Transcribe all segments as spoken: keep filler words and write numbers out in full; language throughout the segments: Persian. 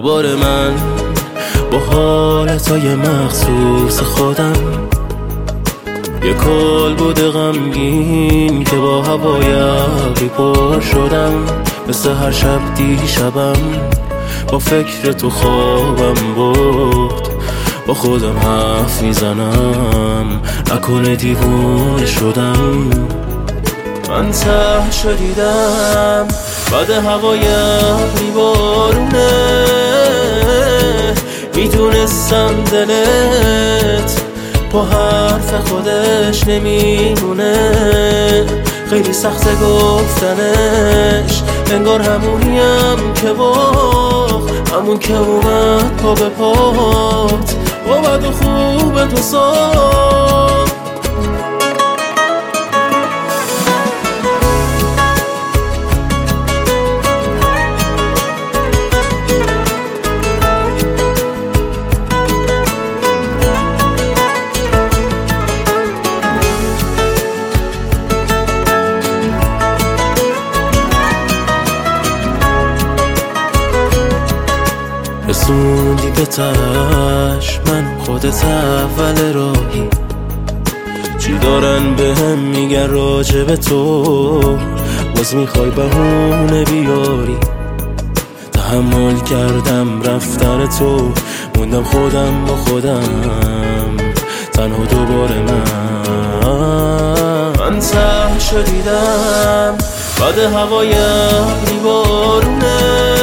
دوباره من با حالتهای مخصوص خودم یه کل بوده غمگین که با هوای ابری پر شدم. مثل هر شب دیشبم با فکر تو خوابم بود، با خودم حرف میزنم نکنه دیوونه شدم. من ته شدیدم بعد هوای ابری بارونه، میدونستم دلت با حرف خودش نمیمونه. خیلی سخته گفتنش، انگار همونیم که باخت، همون که اومد پا به پات با بد و خوب تو ساخت. رسوندی به تش، من خودت اول راهی. چی دارن به هم میگن راجع به تو، باز میخوای بهونه بیاری. تحمل کردم رفتن تو، موندم خودم با خودم تنها دوباره من. من ته شدیدم بعد هوای ابری بارونه،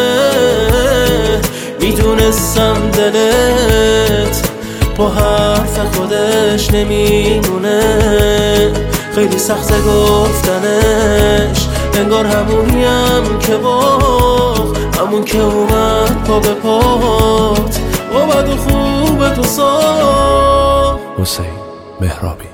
میدونستم دلت با حرف خودش نمیمونه. خیلی سخته گفتنش، انگار همونیم که باخت، همون که اومد پا به پات با بد و خوب تو ساخت. حسین مهرابی.